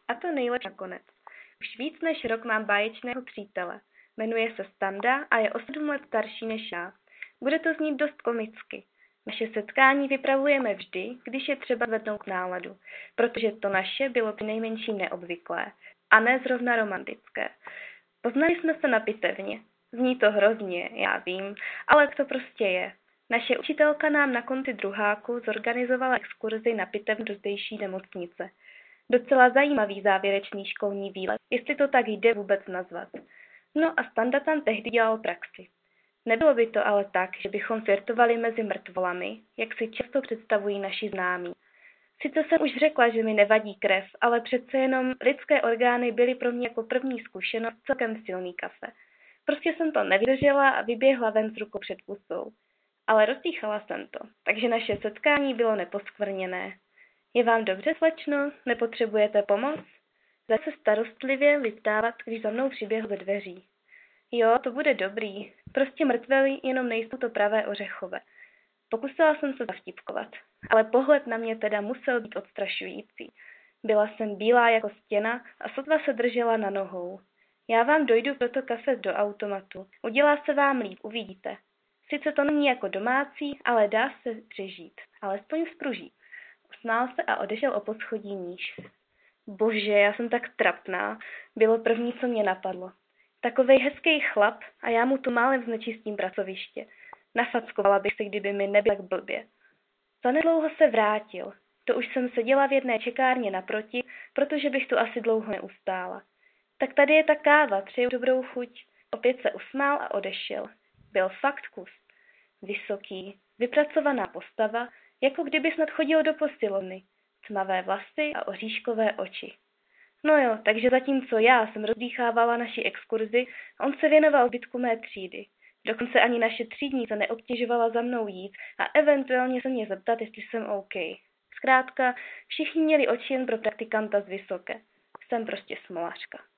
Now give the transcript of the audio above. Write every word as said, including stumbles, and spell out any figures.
A to nejlepší nakonec. Už víc než rok mám báječného přítele. Jmenuje se Standa a je o sedm let starší než já. Bude to znít dost komicky. Naše setkání vypravujeme vždy, když je třeba zvednout náladu, protože to naše bylo přinejmenším neobvyklé a ne zrovna romantické. Poznali jsme se na pitevně. Zní to hrozně, já vím, ale to prostě je. Naše učitelka nám na konci druháku zorganizovala exkurzi na pitevnu do zdejší nemocnice. Docela zajímavý závěrečný školní výlet, jestli to tak jde vůbec nazvat. No a Standa tam tehdy dělal praxi. Nebylo by to ale tak, že bychom flirtovali mezi mrtvolami, jak si často představují naši známí. Sice jsem už řekla, že mi nevadí krev, ale přece jenom lidské orgány byly pro mě jako první zkušenost celkem silný kafe. Prostě jsem to nevydržela a vyběhla ven s rukou před pusou. Ale rozdýchala jsem to, takže naše setkání bylo neposkvrněné. Je vám dobře, slečno? Nepotřebujete pomoc? Zase starostlivě listávat, když za mnou přiběhl ze dveří. Jo, to bude dobrý. Prostě mrtveli, jenom nejsou to pravé ořechové. Pokusila jsem se zavtipkovat, ale pohled na mě teda musel být odstrašující. Byla jsem bílá jako stěna a sotva se držela na nohou. Já vám dojdu pro to kafe do automatu. Udělá se vám líp, uvidíte. Sice to není jako domácí, ale dá se přežít. Alespoň spruží. Usmál se a odešel o poschodí níž. Bože, já jsem tak trapná. Bylo první, co mě napadlo. Takovej hezký chlap a já mu tu málem znečistím pracoviště. Nafackovala bych se, kdyby mi nebyl tak blbě. Zanedlouho se vrátil. To už jsem seděla v jedné čekárně naproti, protože bych tu asi dlouho neustála. Tak tady je ta káva, přeju dobrou chuť. Opět se usmál a odešel. Byl fakt kus. Vysoký, vypracovaná postava, jako kdyby snad chodil do posilovny. Tmavé vlasy a oříškové oči. No jo, takže zatímco já jsem rozdýchávala naši exkurzi, on se věnoval zbytku mé třídy. Dokonce ani naše třídnice neobtěžovala za mnou jít a eventuálně se mě zeptat, jestli jsem OK. Zkrátka, všichni měli oči jen pro praktikanta z Vysoké. Jsem prostě smolařka.